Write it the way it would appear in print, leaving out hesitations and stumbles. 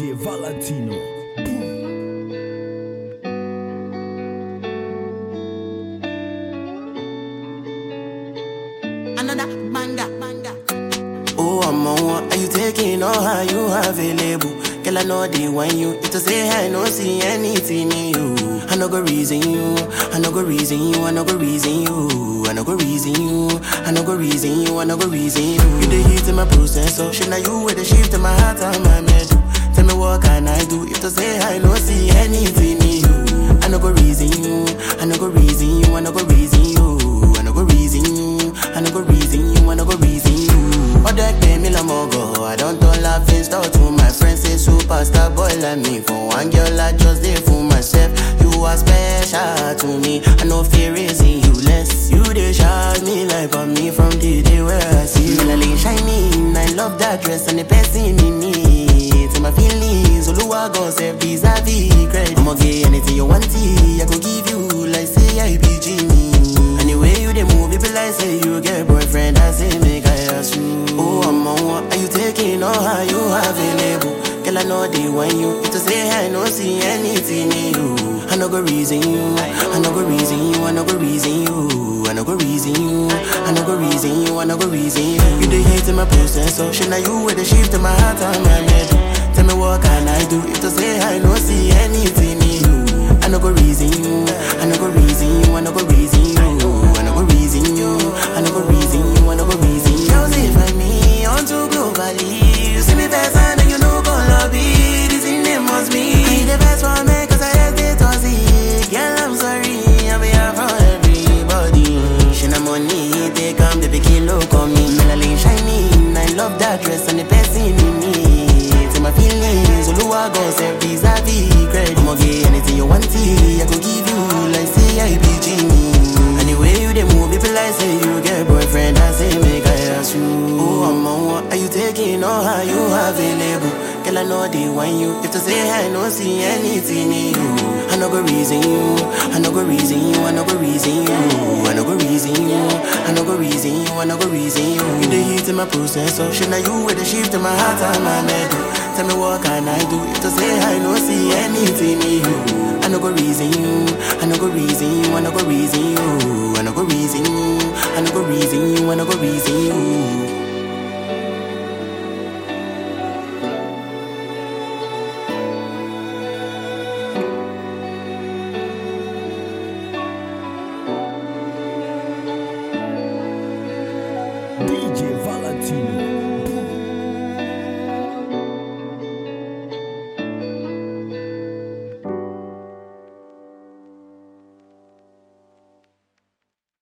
DJ Valentino. Another manga. Oh, I'm on one. Are you taking all how you available? Girl, I know they want you. If to say I no see anything in you. I no go reason you. I no go reason you. I no go reason you. I no go reason you. I no go reason you. I no go reason you. You the heat in my processor. Shit, now you with the shift in my heart and my metal. Tell me what can I do? If to say I no see anything in you. I no go reason you. I no go reason you. I no go reason you. I no go reason you. I no go reason you. I no go reason you. Other pay me la mogo. I don't laugh and start to my friends say superstar boy like me. For one girl I just did for myself. You are special to me. I know fear is in you less. You they shine me like on me from the day where I see you. Melanin shining. I love that dress and the person in me. To my feelings, Oluwa gon' save vis-a-vis credit. I'ma get anything you want I go give you like say I be Jimmy. Anyway you dey move, it be like say you get boyfriend. I say make I ask you. Oh, I'm on one. Are you taking all how you available? Girl, I know they want you. If to say I no see anything in you. I no go reason you. I no go reason you. I no go reason you. I no go reason you. I no go reason you. I no go reason you. You the hate in my processor. Shit, now you with the shift in my heart and my metal. Tell me what can I do? If to say I no see anything in you. I no go reason you. I no go reason you. I no go reason you. I no go reason you. I no go reason you. I no go reason you. Girls, if I me on to globally. You see me best and you know gon' love it. This in them must be. I the best for me cause I just did to see. Girl, I'm sorry. I'll be here for everybody. She na money. They come, baby, kilo come me. Melanin shining. I love that dress and the person in me. To my feelings, Oluwa gon' save vis-a-vis credit. I'ma get anything you want I go give you like say I be Jimmy. Anyway you dey move, it be like say you get boyfriend. I say make I ask you. Oh, I'm on one. Are you taking all how you available? Girl, I know they want you. If to say I no see anything in you. I no go reason you. I no go reason you. I no go reason you. I no go reason you. I no go reason you. I no go reason you. You the heat in my processor. Shit, now you with the shift in my heart and my metal. Tell me what can I do? If to say I no see anything in you. I no go reason you. I no go reason you. I no go reason you. I no go reason you. I no go reason you. I no go reason you.